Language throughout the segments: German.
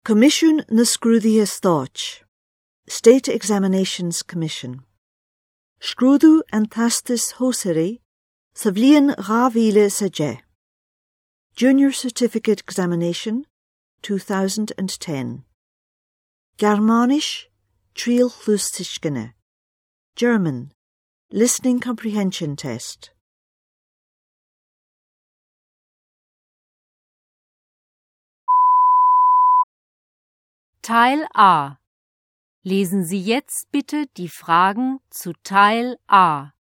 Comisiwn na Scrúdithe Stáit, State Examinations Commission. Scrúdú an tastas hósarí sa bhliain 2010. Junior Certificate Examination 2010. Germánis tríal chlústaiscine. German Listening Comprehension Test. Teil A. Lesen Sie jetzt bitte die Fragen zu Teil A.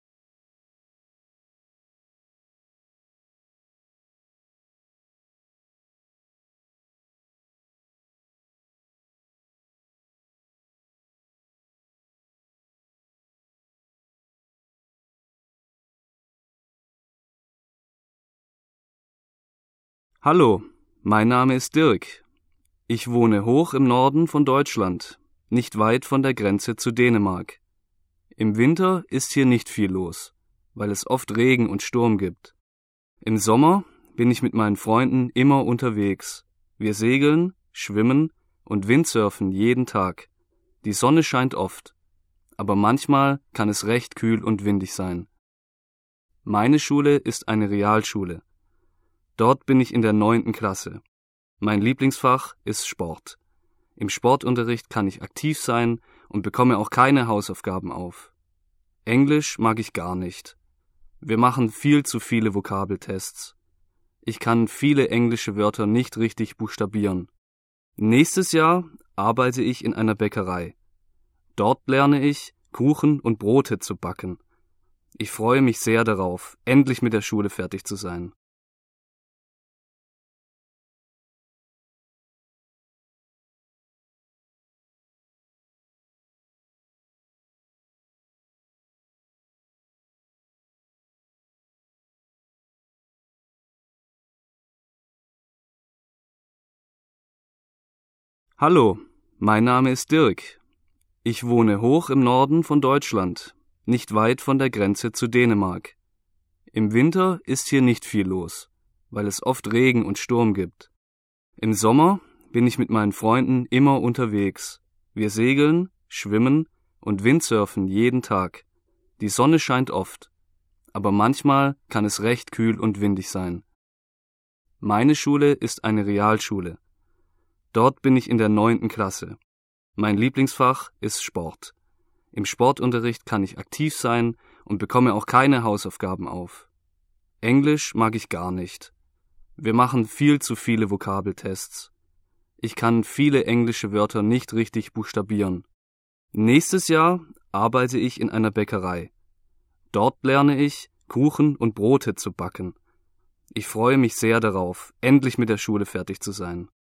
Hallo, mein Name ist Dirk. Ich wohne hoch im Norden von Deutschland, nicht weit von der Grenze zu Dänemark. Im Winter ist hier nicht viel los, weil es oft Regen und Sturm gibt. Im Sommer bin ich mit meinen Freunden immer unterwegs. Wir segeln, schwimmen und Windsurfen jeden Tag. Die Sonne scheint oft, aber manchmal kann es recht kühl und windig sein. Meine Schule ist eine Realschule. Dort bin ich in der 9. Klasse. Mein Lieblingsfach ist Sport. Im Sportunterricht kann ich aktiv sein und bekomme auch keine Hausaufgaben auf. Englisch mag ich gar nicht. Wir machen viel zu viele Vokabeltests. Ich kann viele englische Wörter nicht richtig buchstabieren. Nächstes Jahr arbeite ich in einer Bäckerei. Dort lerne ich, Kuchen und Brote zu backen. Ich freue mich sehr darauf, endlich mit der Schule fertig zu sein. Hallo, mein Name ist Dirk. Ich wohne hoch im Norden von Deutschland, nicht weit von der Grenze zu Dänemark. Im Winter ist hier nicht viel los, weil es oft Regen und Sturm gibt. Im Sommer bin ich mit meinen Freunden immer unterwegs. Wir segeln, schwimmen und Windsurfen jeden Tag. Die Sonne scheint oft, aber manchmal kann es recht kühl und windig sein. Meine Schule ist eine Realschule. Dort bin ich in der 9. Klasse. Mein Lieblingsfach ist Sport. Im Sportunterricht kann ich aktiv sein und bekomme auch keine Hausaufgaben auf. Englisch mag ich gar nicht. Wir machen viel zu viele Vokabeltests. Ich kann viele englische Wörter nicht richtig buchstabieren. Nächstes Jahr arbeite ich in einer Bäckerei. Dort lerne ich, Kuchen und Brote zu backen. Ich freue mich sehr darauf, endlich mit der Schule fertig zu sein.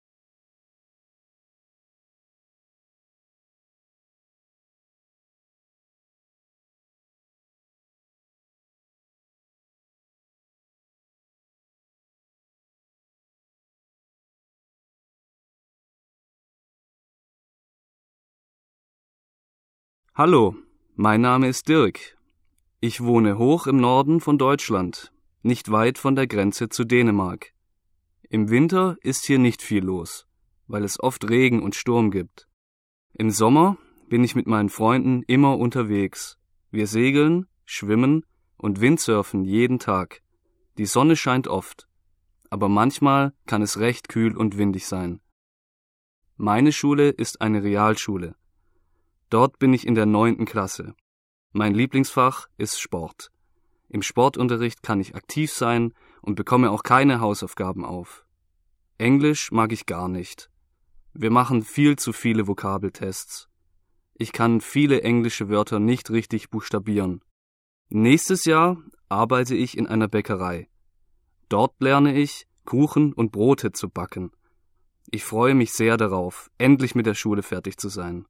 Hallo, mein Name ist Dirk. Ich wohne hoch im Norden von Deutschland, nicht weit von der Grenze zu Dänemark. Im Winter ist hier nicht viel los, weil es oft Regen und Sturm gibt. Im Sommer bin ich mit meinen Freunden immer unterwegs. Wir segeln, schwimmen und Windsurfen jeden Tag. Die Sonne scheint oft, aber manchmal kann es recht kühl und windig sein. Meine Schule ist eine Realschule. Dort bin ich in der 9. Klasse. Mein Lieblingsfach ist Sport. Im Sportunterricht kann ich aktiv sein und bekomme auch keine Hausaufgaben auf. Englisch mag ich gar nicht. Wir machen viel zu viele Vokabeltests. Ich kann viele englische Wörter nicht richtig buchstabieren. Nächstes Jahr arbeite ich in einer Bäckerei. Dort lerne ich, Kuchen und Brote zu backen. Ich freue mich sehr darauf, endlich mit der Schule fertig zu sein.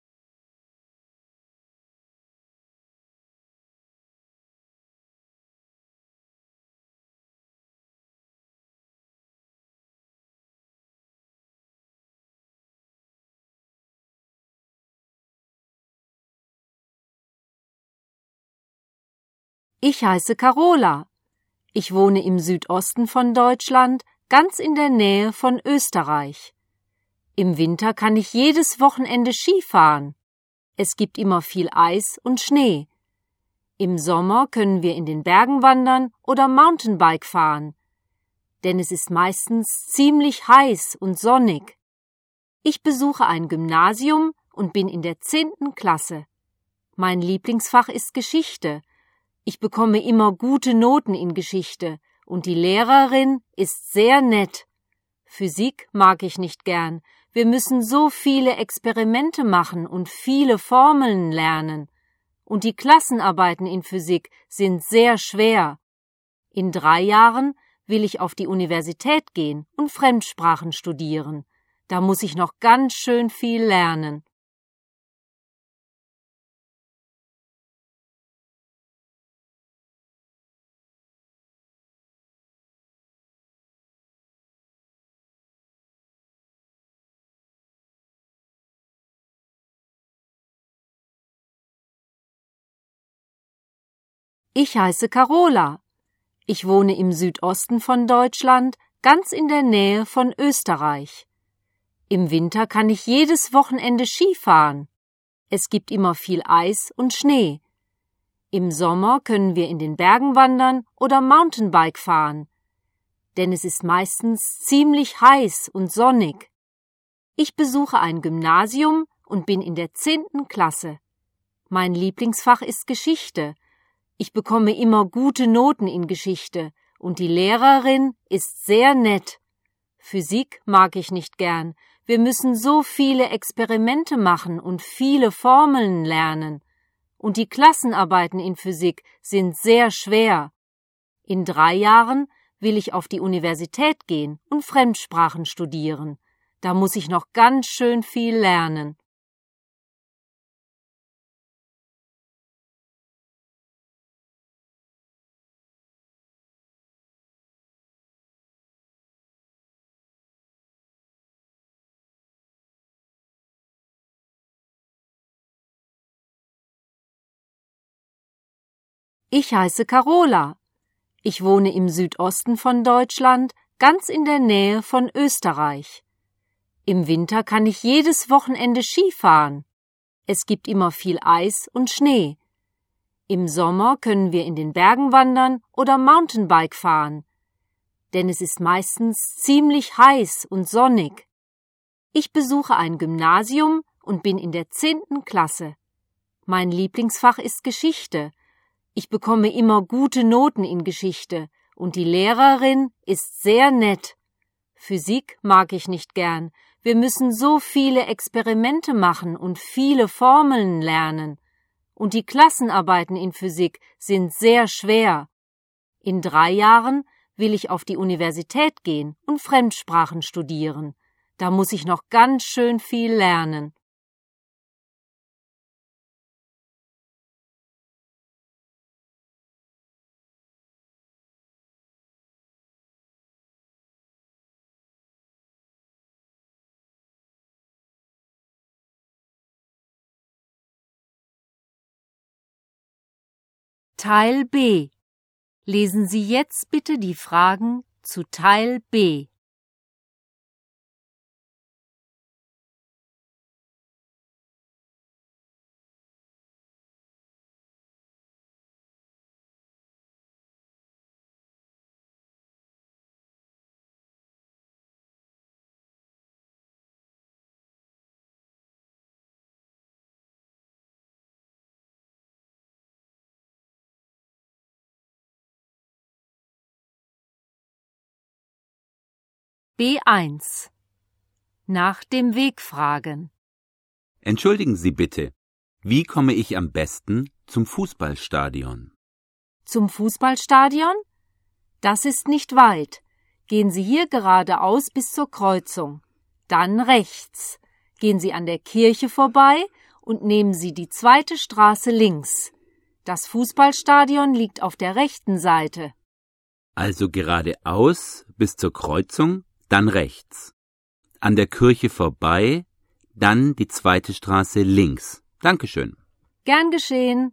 Ich heiße Carola. Ich wohne im Südosten von Deutschland, ganz in der Nähe von Österreich. Im Winter kann ich jedes Wochenende Ski fahren. Es gibt immer viel Eis und Schnee. Im Sommer können wir in den Bergen wandern oder Mountainbike fahren. Denn es ist meistens ziemlich heiß und sonnig. Ich besuche ein Gymnasium und bin in der 10. Klasse. Mein Lieblingsfach ist Geschichte. Ich bekomme immer gute Noten in Geschichte und die Lehrerin ist sehr nett. Physik mag ich nicht gern. Wir müssen so viele Experimente machen und viele Formeln lernen. Und die Klassenarbeiten in Physik sind sehr schwer. In 3 Jahren will ich auf die Universität gehen und Fremdsprachen studieren. Da muss ich noch ganz schön viel lernen. Ich heiße Carola. Ich wohne im Südosten von Deutschland, ganz in der Nähe von Österreich. Im Winter kann ich jedes Wochenende Ski fahren. Es gibt immer viel Eis und Schnee. Im Sommer können wir in den Bergen wandern oder Mountainbike fahren. Denn es ist meistens ziemlich heiß und sonnig. Ich besuche ein Gymnasium und bin in der 10. Klasse. Mein Lieblingsfach ist Geschichte. Ich bekomme immer gute Noten in Geschichte und die Lehrerin ist sehr nett. Physik mag ich nicht gern. Wir müssen so viele Experimente machen und viele Formeln lernen. Und die Klassenarbeiten in Physik sind sehr schwer. In 3 Jahren will ich auf die Universität gehen und Fremdsprachen studieren. Da muss ich noch ganz schön viel lernen. Ich heiße Carola. Ich wohne im Südosten von Deutschland, ganz in der Nähe von Österreich. Im Winter kann ich jedes Wochenende Ski fahren. Es gibt immer viel Eis und Schnee. Im Sommer können wir in den Bergen wandern oder Mountainbike fahren. Denn es ist meistens ziemlich heiß und sonnig. Ich besuche ein Gymnasium und bin in der 10. Klasse. Mein Lieblingsfach ist Geschichte. Ich bekomme immer gute Noten in Geschichte und die Lehrerin ist sehr nett. Physik mag ich nicht gern. Wir müssen so viele Experimente machen und viele Formeln lernen. Und die Klassenarbeiten in Physik sind sehr schwer. In 3 Jahren will ich auf die Universität gehen und Fremdsprachen studieren. Da muss ich noch ganz schön viel lernen. Teil B. Lesen Sie jetzt bitte die Fragen zu Teil B. B1. Nach dem Weg fragen. Entschuldigen Sie bitte, wie komme ich am besten zum Fußballstadion? Zum Fußballstadion? Das ist nicht weit. Gehen Sie hier geradeaus bis zur Kreuzung. Dann rechts. Gehen Sie an der Kirche vorbei und nehmen Sie die 2. Straße links. Das Fußballstadion liegt auf der rechten Seite. Also geradeaus bis zur Kreuzung, dann rechts. An der Kirche vorbei, dann die 2. Straße links. Dankeschön. Gern geschehen.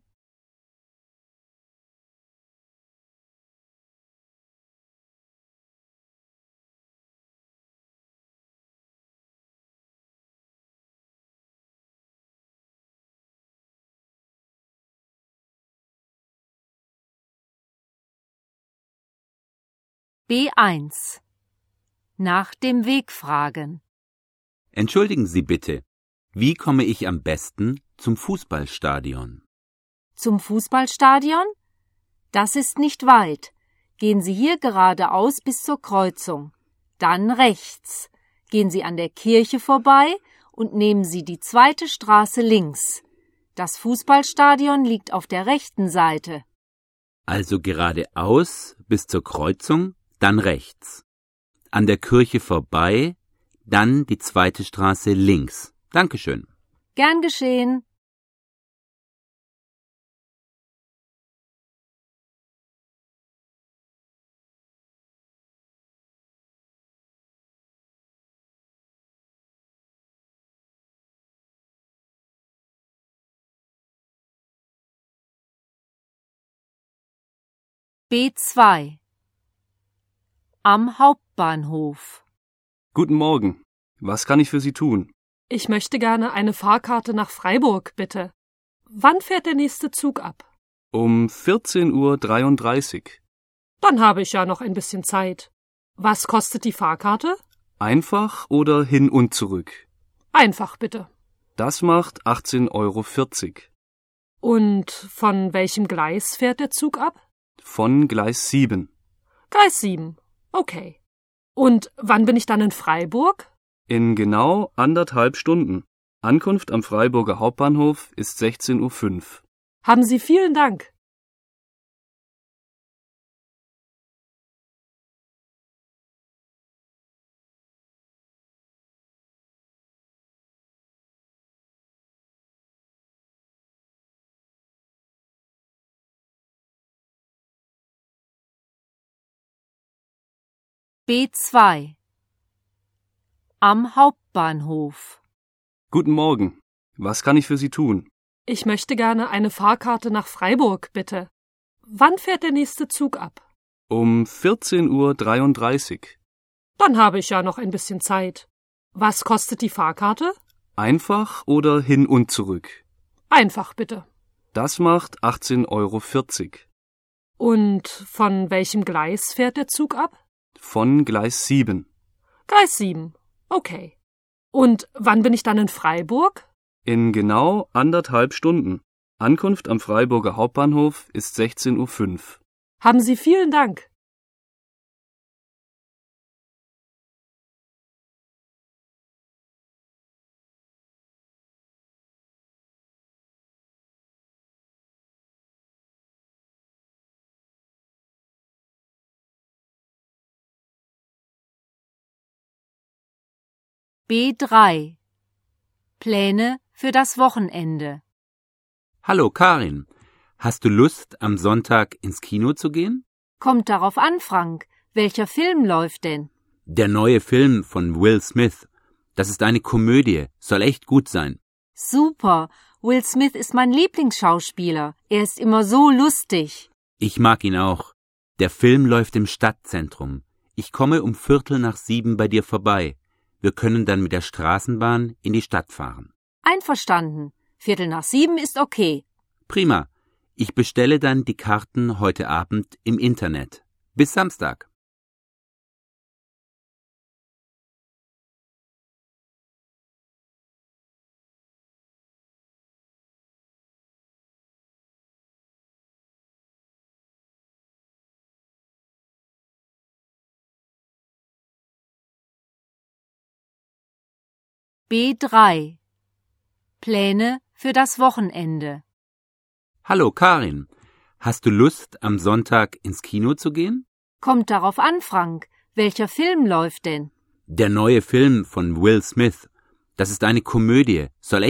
B1. Nach dem Weg fragen. Entschuldigen Sie bitte, wie komme ich am besten zum Fußballstadion? Zum Fußballstadion? Das ist nicht weit. Gehen Sie hier geradeaus bis zur Kreuzung. Dann rechts. Gehen Sie an der Kirche vorbei und nehmen Sie die 2. Straße links. Das Fußballstadion liegt auf der rechten Seite. Also geradeaus bis zur Kreuzung, dann rechts. An der Kirche vorbei, dann die 2. Straße links. Dankeschön. Gern geschehen. B2. Am Hauptbahnhof. Guten Morgen. Was kann ich für Sie tun? Ich möchte gerne eine Fahrkarte nach Freiburg, bitte. Wann fährt der nächste Zug ab? Um 14:33 Uhr. Dann habe ich ja noch ein bisschen Zeit. Was kostet die Fahrkarte? Einfach oder hin und zurück? Einfach, bitte. Das macht 18,40 Euro. Und von welchem Gleis fährt der Zug ab? Von Gleis 7. Gleis 7. Okay. Und wann bin ich dann in Freiburg? In genau 1,5 Stunden. Ankunft am Freiburger Hauptbahnhof ist 16:05 Uhr. Haben Sie vielen Dank. B2. Am Hauptbahnhof. Guten Morgen. Was kann ich für Sie tun? Ich möchte gerne eine Fahrkarte nach Freiburg, bitte. Wann fährt der nächste Zug ab? Um 14:33 Uhr. Dann habe ich ja noch ein bisschen Zeit. Was kostet die Fahrkarte? Einfach oder hin und zurück? Einfach, bitte. Das macht 18,40 Euro. Und von welchem Gleis fährt der Zug ab? Von Gleis 7. Gleis 7. Okay. Und wann bin ich dann in Freiburg? In genau 1,5 Stunden. Ankunft am Freiburger Hauptbahnhof ist 16:05 Uhr. Haben Sie vielen Dank. B3. Pläne für das Wochenende. Hallo Karin, hast du Lust, am Sonntag ins Kino zu gehen? Kommt darauf an, Frank. Welcher Film läuft denn? Der neue Film von Will Smith. Das ist eine Komödie, soll echt gut sein. Super. Will Smith ist mein Lieblingsschauspieler. Er ist immer so lustig. Ich mag ihn auch. Der Film läuft im Stadtzentrum. Ich komme um 6:45 bei dir vorbei. Wir können dann mit der Straßenbahn in die Stadt fahren. Einverstanden. 6:45 ist okay. Prima. Ich bestelle dann die Karten heute Abend im Internet. Bis Samstag. B3. Pläne für das Wochenende. Hallo Karin, hast du Lust, am Sonntag ins Kino zu gehen? Kommt darauf an, Frank. Welcher Film läuft denn? Der neue Film von Will Smith. Das ist eine Komödie, soll echt